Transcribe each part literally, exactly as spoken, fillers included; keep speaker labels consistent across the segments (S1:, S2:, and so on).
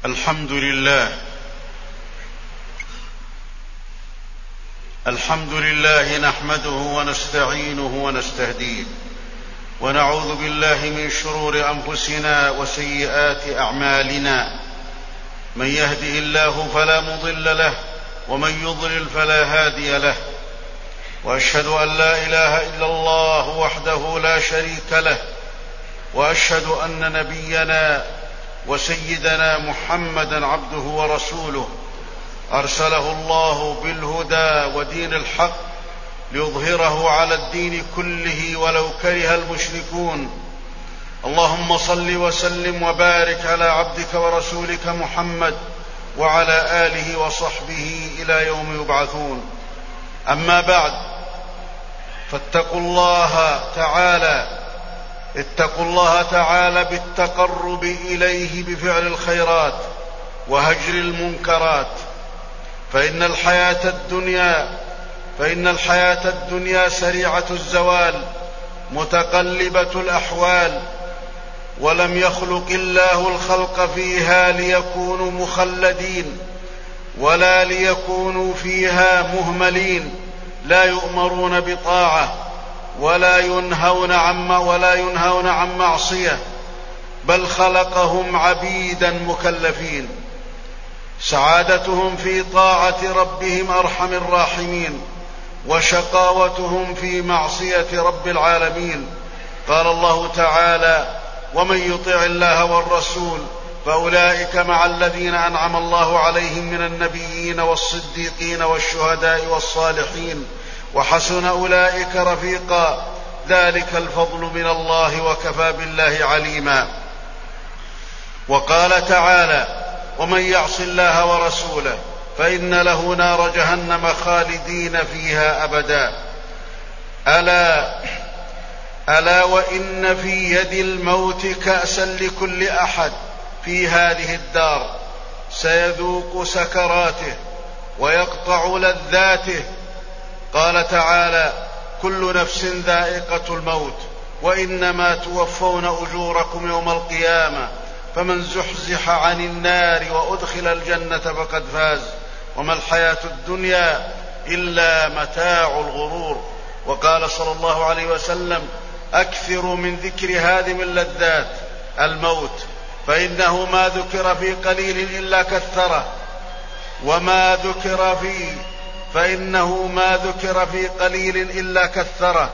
S1: الحمد لله الحمد لله نحمده ونستعينه ونستهديه ونعوذ بالله من شرور أنفسنا وسيئات أعمالنا. من يهده الله فلا مضل له ومن يضلل فلا هادي له، وأشهد أن لا إله إلا الله وحده لا شريك له، وأشهد أن نبينا وسيدنا محمدا عبده ورسوله أرسله الله بالهدى ودين الحق ليظهره على الدين كله ولو كره المشركون. اللهم صل وسلم وبارك على عبدك ورسولك محمد وعلى آله وصحبه إلى يوم يبعثون. أما بعد، فاتقوا الله تعالى اتقوا الله تعالى بالتقرب إليه بفعل الخيرات وهجر المنكرات، فإن الحياة الدنيا فإن الحياة الدنيا سريعة الزوال متقلبة الأحوال، ولم يخلق الله الخلق فيها ليكونوا مخلدين ولا ليكونوا فيها مهملين لا يؤمرون بطاعة ولا ينهون عن ولا ينهون عن معصية، بل خلقهم عبيدا مكلفين. سعادتهم في طاعة ربهم أرحم الراحمين، وشقاوتهم في معصية رب العالمين. قال الله تعالى: ومن يطع الله والرسول فأولئك مع الذين أنعم الله عليهم من النبيين والصديقين والشهداء والصالحين وحسن أولئك رفيقا، ذلك الفضل من الله وكفى بالله عليما. وقال تعالى: ومن يعص الله ورسوله فإن له نار جهنم خالدين فيها أبدا. ألا ألا وإن في يد الموت كأسا لكل أحد في هذه الدار، سيذوق سكراته ويقطع لذاته. قال تعالى: كل نفس ذائقة الموت وإنما توفون أجوركم يوم القيامة، فمن زحزح عن النار وأدخل الجنة فقد فاز، وما الحياة الدنيا إلا متاع الغرور. وقال صلى الله عليه وسلم: أكثروا من ذكر هادم اللذات الموت، فإنه ما ذكر في قليل إلا كثره، وما ذكر في فإنه ما ذكر في قليل إلا كثره،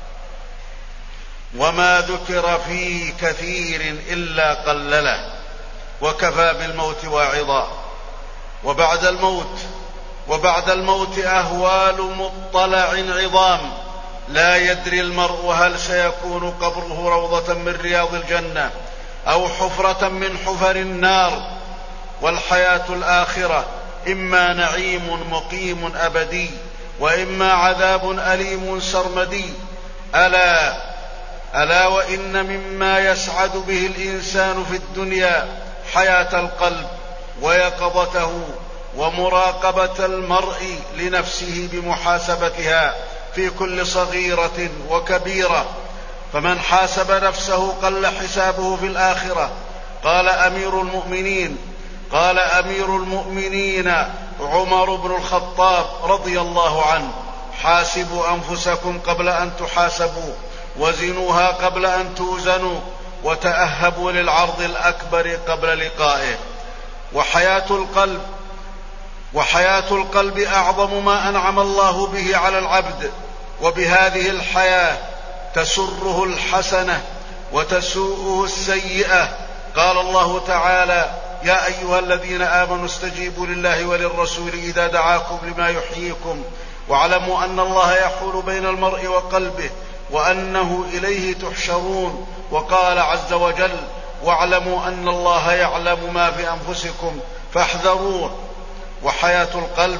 S1: وما ذكر في كثير إلا قلله، وكفى بالموت واعظا. وبعد الموت وبعد الموت أهوال مطلع عظام، لا يدري المرء هل سيكون قبره روضة من رياض الجنة أو حفرة من حفر النار. والحياة الآخرة إما نعيم مقيم أبدي، وإما عذاب أليم سرمدي. ألا ألا وإن مما يسعد به الإنسان في الدنيا حياة القلب ويقظته ومراقبة المرء لنفسه بمحاسبتها في كل صغيرة وكبيرة، فمن حاسب نفسه قل حسابه في الآخرة. قال أمير المؤمنين قال أمير المؤمنين عمر بن الخطاب رضي الله عنه: حاسبوا أنفسكم قبل أن تحاسبوا، وزنوها قبل أن توزنوا، وتأهبوا للعرض الأكبر قبل لقائه. وحياة القلب وحياة القلب أعظم ما أنعم الله به على العبد، وبهذه الحياة تسره الحسنة وتسوءه السيئة. قال الله تعالى: يا أيها الذين آمنوا استجيبوا لله وللرسول إذا دعاكم لما يحييكم، واعلموا أن الله يحول بين المرء وقلبه وأنه إليه تحشرون. وقال عز وجل: واعلموا أن الله يعلم ما في أنفسكم فاحذروه. وحياة القلب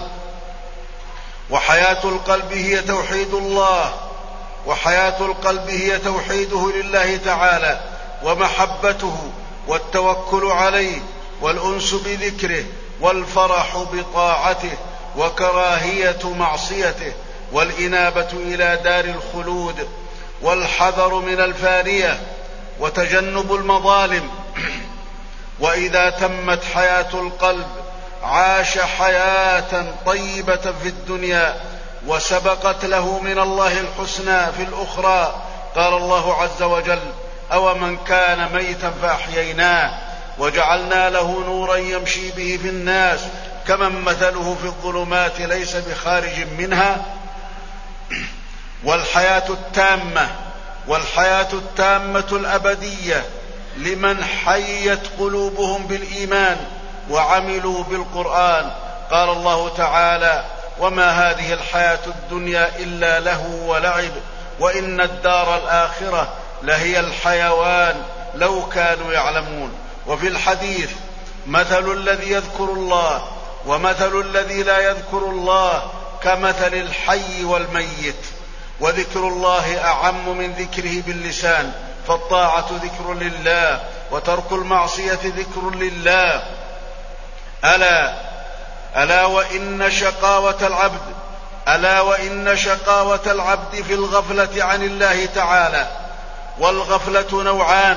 S1: وحياة القلب هي توحيد الله وحياة القلب هي توحيده لله تعالى ومحبته والتوكل عليه والأنس بذكره والفرح بطاعته وكراهية معصيته والإنابة إلى دار الخلود والحذر من الفانية وتجنب المظالم وإذا تمت حياة القلب عاش حياة طيبة في الدنيا وسبقت له من الله الحسنى في الأخرى. قال الله عز وجل: أومن كان ميتا فأحييناه وجعلنا له نورا يمشي به في الناس كمن مثله في الظلمات ليس بخارج منها. والحياة التامة والحياة التامة الأبدية لمن حيت قلوبهم بالإيمان وعملوا بالقرآن. قال الله تعالى: وما هذه الحياة الدنيا إلا لهو ولعب وإن الدار الآخرة لهي الحيوان لو كانوا يعلمون. وفي الحديث: مثل الذي يذكر الله ومثل الذي لا يذكر الله كمثل الحي والميت، وذكر الله أعم من ذكره باللسان، فالطاعة ذكر لله وترك المعصية ذكر لله. ألا ألا وإن شقاوة العبد ألا وإن شقاوة العبد في الغفلة عن الله تعالى. والغفلة نوعان: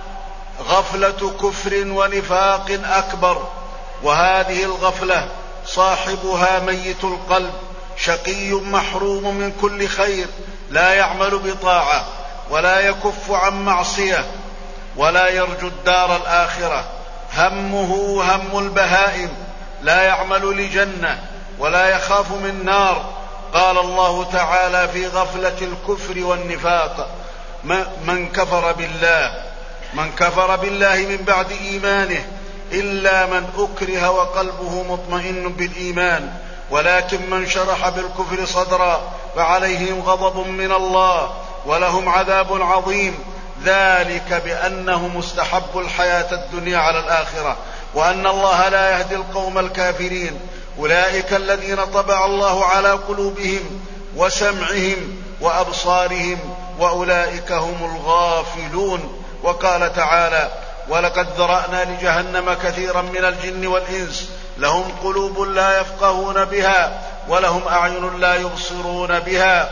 S1: غفلة كفر ونفاق أكبر، وهذه الغفلة صاحبها ميت القلب شقي محروم من كل خير، لا يعمل بطاعة ولا يكف عن معصية ولا يرجو الدار الآخرة، همه هم البهائم، لا يعمل لجنة ولا يخاف من نار. قال الله تعالى في غفلة الكفر والنفاق: من كفر بالله من كفر بالله من بعد إيمانه إلا من أكره وقلبه مطمئن بالإيمان، ولكن من شرح بالكفر صدرا فعليهم غضب من الله ولهم عذاب عظيم، ذلك بأنهم استحبوا الحياة الدنيا على الآخرة وأن الله لا يهدي القوم الكافرين. أولئك الذين طبع الله على قلوبهم وسمعهم وأبصارهم وأولئك هم الغافلون. وقال تعالى: ولقد ذرأنا لجهنم كثيرا من الجن والإنس لهم قلوب لا يفقهون بها ولهم أعين لا يبصرون بها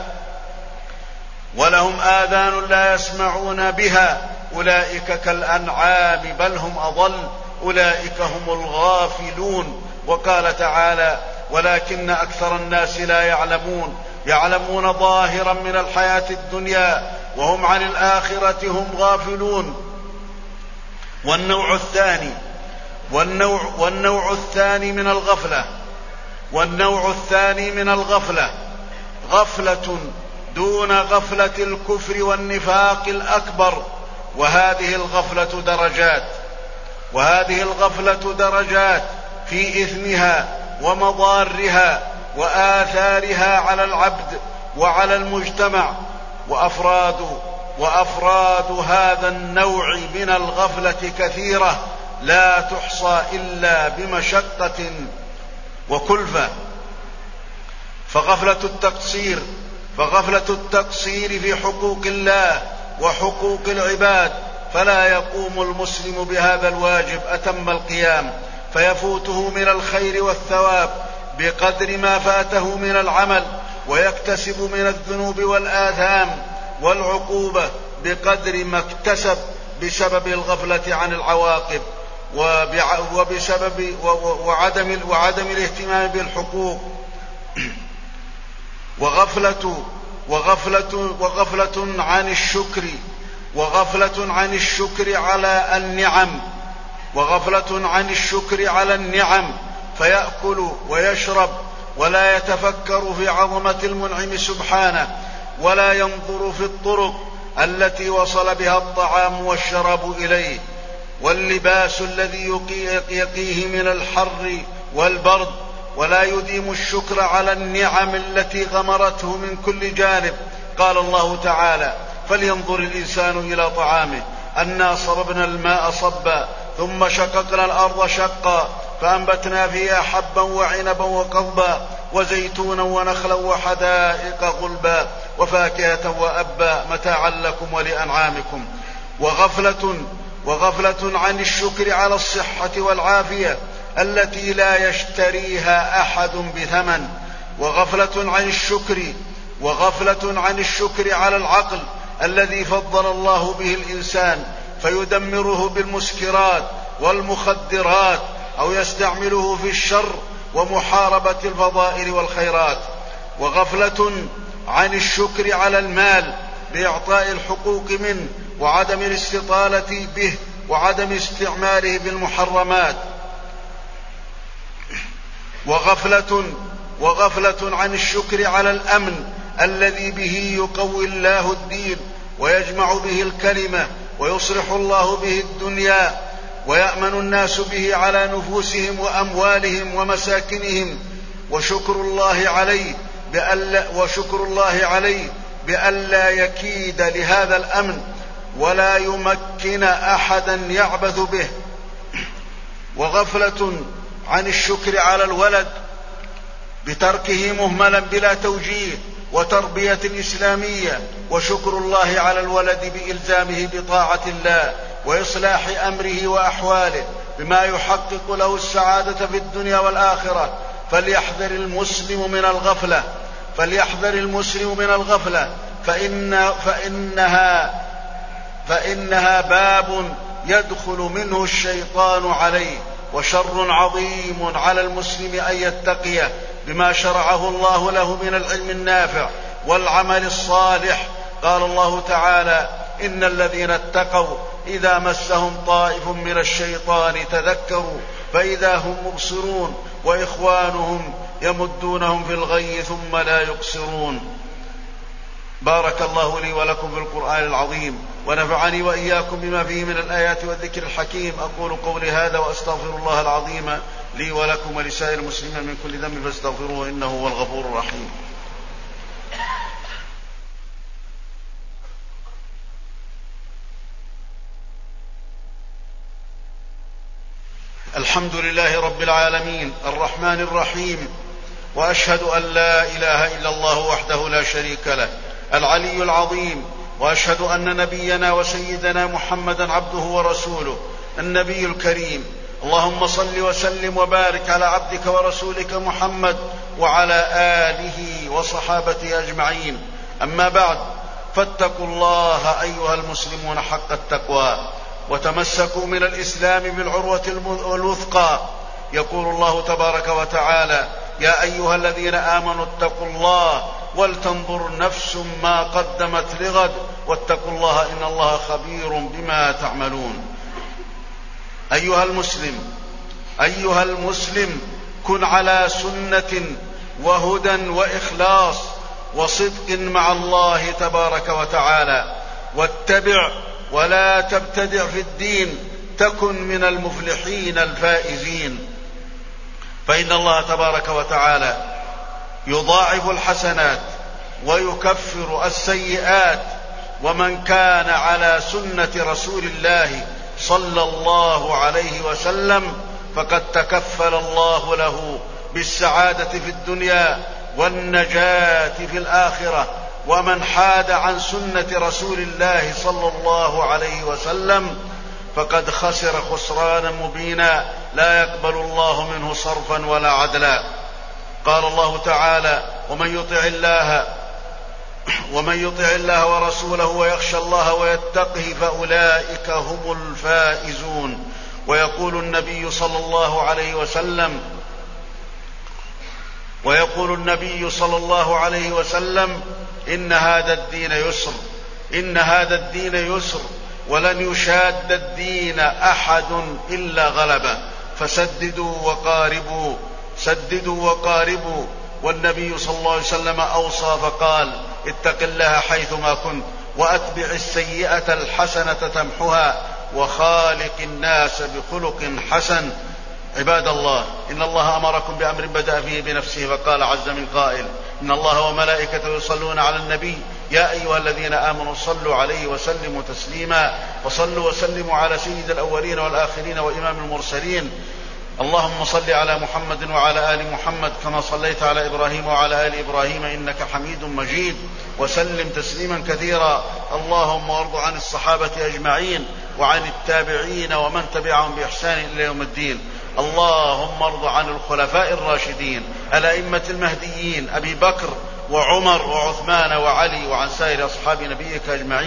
S1: ولهم آذان لا يسمعون بها أولئك كالأنعام بل هم أضل أولئك هم الغافلون. وقال تعالى: ولكن أكثر الناس لا يعلمون يعلمون ظاهرا من الحياة الدنيا وهم عن الآخرة هم غافلون. والنوع الثاني والنوع, والنوع الثاني من الغفلة والنوع الثاني من الغفلة غفلة دون غفلة الكفر والنفاق الأكبر، وهذه الغفلة درجات وهذه الغفلة درجات في إثمها ومضارها وآثارها على العبد وعلى المجتمع. وأفراد وأفراد هذا النوع من الغفلة كثيرة لا تحصى إلا بمشقة وكلفة. فغفلة التقصير فغفلة التقصير في حقوق الله وحقوق العباد، فلا يقوم المسلم بهذا الواجب أتم القيام، فيفوته من الخير والثواب بقدر ما فاته من العمل، ويكتسب من الذنوب والآثام والعقوبة بقدر ما اكتسب بسبب الغفلة عن العواقب وبسبب وعدم وعدم الاهتمام بالحقوق. وغفلة وغفلة وغفلة عن الشكر وغفلة عن الشكر على النعم وغفلة عن الشكر على النعم فيأكل ويشرب ولا يتفكر في عظمة المنعم سبحانه، ولا ينظر في الطرق التي وصل بها الطعام والشراب إليه، واللباس الذي يقيه من الحر والبرد، ولا يديم الشكر على النعم التي غمرته من كل جانب. قال الله تعالى: فلينظر الإنسان إلى طعامه أنا صببنا الماء صبا ثم شققنا الأرض شقا فأنبتنا فيها حبا وعنبا وقضبا وزيتونا ونخلا وحدائق غلبا وفاكهة وأبا متاعا لكم ولأنعامكم. وغفلة وغفلة عن الشكر على الصحة والعافية التي لا يشتريها أحد بثمن، وغفلة عن الشكر وغفلة عن الشكر على العقل الذي فضل الله به الإنسان فيدمره بالمسكرات والمخدرات أو يستعمله في الشر ومحاربة الفضائل والخيرات. وغفلة عن الشكر على المال بإعطاء الحقوق منه وعدم الاستطالة به وعدم استعماله بالمحرمات. وغفلة, وغفلة عن الشكر على الأمن الذي به يقوي الله الدين ويجمع به الكلمة ويصلح الله به الدنيا ويأمن الناس به على نفوسهم وأموالهم ومساكنهم. وشكر الله عليه بألا, وشكر الله عليه بألا يكيد لهذا الأمن ولا يمكن أحدا يعبث به. وغفلة عن الشكر على الولد بتركه مهملا بلا توجيه وتربية إسلامية. وشكر الله على الولد بإلزامه بطاعة الله وإصلاح أمره وأحواله بما يحقق له السعادة في الدنيا والآخرة. فليحذر المسلم من الغفلة فليحذر المسلم من الغفلة فإن فإنها فإنها باب يدخل منه الشيطان عليه، وشر عظيم على المسلم أن يتقيه بما شرعه الله له من العلم النافع والعمل الصالح. قال الله تعالى: إن الذين اتقوا إذا مسهم طائف من الشيطان تذكروا فإذا هم مبصرون وإخوانهم يمدونهم في الغي ثم لا يقصرون. بارك الله لي ولكم في القرآن العظيم ونفعني وإياكم بما فيه من الآيات والذكر الحكيم. أقول قولي هذا وأستغفر الله العظيم لي ولكم ولسائر المسلمين من كل ذنب فاستغفروه إنه هو الغفور الرحيم. الحمد لله رب العالمين الرحمن الرحيم، وأشهد أن لا إله إلا الله وحده لا شريك له العلي العظيم، وأشهد أن نبينا وسيدنا محمدا عبده ورسوله النبي الكريم. اللهم صل وسلم وبارك على عبدك ورسولك محمد وعلى آله وصحابته أجمعين. أما بعد، فاتقوا الله أيها المسلمون حق التقوى وتمسكوا من الإسلام بالعروة الوثقى. يقول الله تبارك وتعالى: يا أيها الذين آمنوا اتقوا الله ولتنظر نفس ما قدمت لغد واتقوا الله إن الله خبير بما تعملون. أيها المسلم أيها المسلم كن على سنة وهدى وإخلاص وصدق مع الله تبارك وتعالى، واتبع ولا تبتدع في الدين تكن من المفلحين الفائزين. فإن الله تبارك وتعالى يضاعف الحسنات ويكفر السيئات، ومن كان على سنة رسول الله صلى الله عليه وسلم فقد تكفل الله له بالسعادة في الدنيا والنجاة في الآخرة. ومن حاد عن سنة رسول الله صلى الله عليه وسلم فقد خسر خسرانا مبينا لا يقبل الله منه صرفا ولا عدلا. قال الله تعالى: ومن يطع الله ومن يطع الله ورسوله ويخشى الله ويتقه فأولئك هم الفائزون. ويقول النبي صلى الله عليه وسلم ويقول النبي صلى الله عليه وسلم إن هذا الدين يسر إن هذا الدين يسر ولن يشاد الدين أحد إلا غلبه، فسددوا وقاربوا سددوا وقاربوا. والنبي صلى الله عليه وسلم أوصى فقال: اتق الله حيثما كنت وأتبع السيئة الحسنة تمحها وخالق الناس بخلق حسن. عباد الله، إن الله أمركم بأمر بدأ فيه بنفسه فقال عز من قائل: إن الله وملائكته يصلون على النبي يا أيها الذين آمنوا صلوا عليه وسلموا تسليما. وصلوا وسلموا على سيد الأولين والآخرين وإمام المرسلين. اللهم صل على محمد وعلى آل محمد كما صليت على إبراهيم وعلى آل إبراهيم إنك حميد مجيد، وسلم تسليما كثيرا. اللهم وارض عن الصحابة أجمعين وعن التابعين ومن تبعهم بإحسان إلى يوم الدين. اللهم ارض عن الخلفاء الراشدين الأئمة المهديين أبي بكر وعمر وعثمان وعلي وعن سائر أصحاب نبيك أجمعين.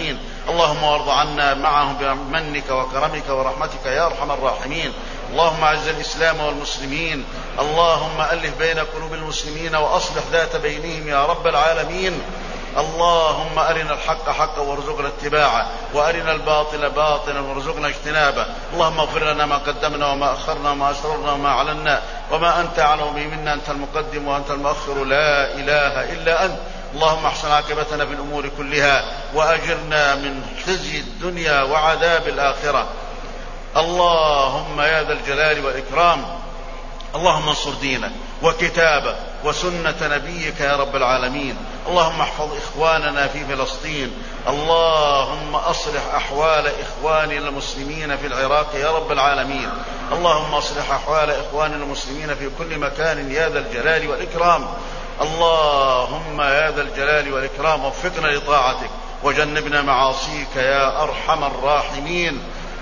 S1: اللهم وارض عنا معهم بمنك وكرمك ورحمتك يا أرحم الراحمين. اللهم أعز الإسلام والمسلمين، اللهم ألف بين قلوب المسلمين وأصلح ذات بينهم يا رب العالمين. اللهم أرنا الحق حقا وارزقنا اتباعه، وأرنا الباطل باطلا وارزقنا اجتنابه. اللهم اغفر لنا ما قدمنا وما أخرنا وما أسررنا وما أعلنا وما أنت أعلم به منا، أنت المقدم وأنت المؤخر، لا إله إلا أنت. اللهم احسن عاقبتنا في الأمور كلها، وأجرنا من خزي الدنيا وعذاب الآخرة. اللهم يا ذا الجلال والإكرام، اللهم انصر دينك وكتابك وسنة نبيك يا رب العالمين. اللهم احفظ إخواننا في فلسطين، اللهم أصلح أحوال إخواننا المسلمين في العراق يا رب العالمين. اللهم أصلح أحوال إخواننا المسلمين في كل مكان يا ذا الجلال والإكرام. اللهم يا ذا الجلال والإكرام وفقنا لطاعتك وجنبنا معاصيك يا أرحم الراحمين.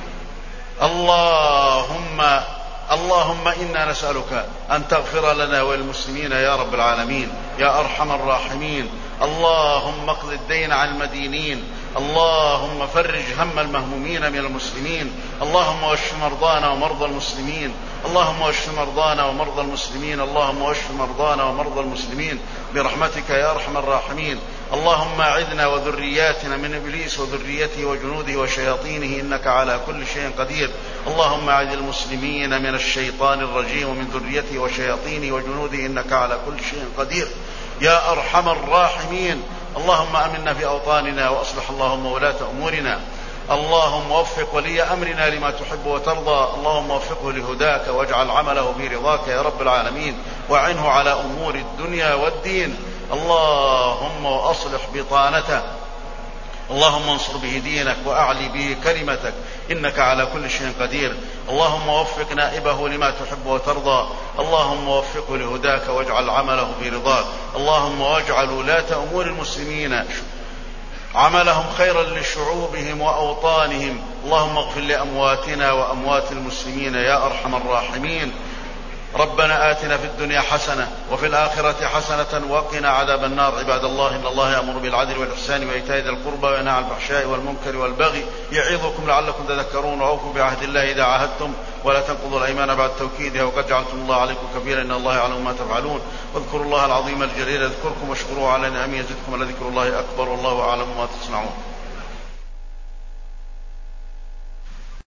S1: اللهم اللهم إنا نسألك أن تغفر لنا وللمسلمين يا رب العالمين يا أرحم الراحمين. اللهم اقض الدين عن المدينين، اللهم فرج هم المهمومين من المسلمين، اللهم واشف مرضانا ومرضى المسلمين، اللهم واشف مرضانا ومرضى المسلمين، اللهم واشف مرضانا ومرضى المسلمين برحمتك يا أرحم الراحمين. اللهم أعذنا وذرياتنا من إبليس وذريته وجنوده وشياطينه، إنك على كل شيء قدير. اللهم أعذ المسلمين من الشيطان الرجيم ومن ذريته وشياطينه وجنوده، إنك على كل شيء قدير يا أرحم الراحمين. اللهم أمنا في أوطاننا وأصلح اللهم ولاة أمورنا. اللهم وفق ولي أمرنا لما تحب وترضى، اللهم وفقه لهداك واجعل عمله برضاك يا رب العالمين، وعنه على أمور الدنيا والدين. اللهم وأصلح بطانته، اللهم انصر به دينك وأعلي به كلمتك، إنك على كل شيء قدير. اللهم وفق نائبه لما تحب وترضى، اللهم وفقه لهداك واجعل عمله برضاك. اللهم واجعل ولاة أمور المسلمين عملهم خيرا لشعوبهم وأوطانهم. اللهم اغفر لأمواتنا وأموات المسلمين يا أرحم الراحمين. ربنا آتنا في الدنيا حسنة وفي الآخرة حسنة وقنا عذاب النار. عباد الله، إن الله يأمر بالعدل والإحسان وإيتاء ذي القربى وينهى عن الفحشاء والمنكر والبغي يعظكم لعلكم تذكرون. وأوفوا بعهد الله إذا عاهدتم ولا تنقضوا الأيمان بعد توكيدها، وقد جعلتم الله عليكم كبيرا، إن الله يعلم ما تفعلون. واذكروا الله العظيم الجليل يذكركم واشكروه على نعمه يزدكم، ولذكر الله أكبر، والله أعلم ما تصنعون.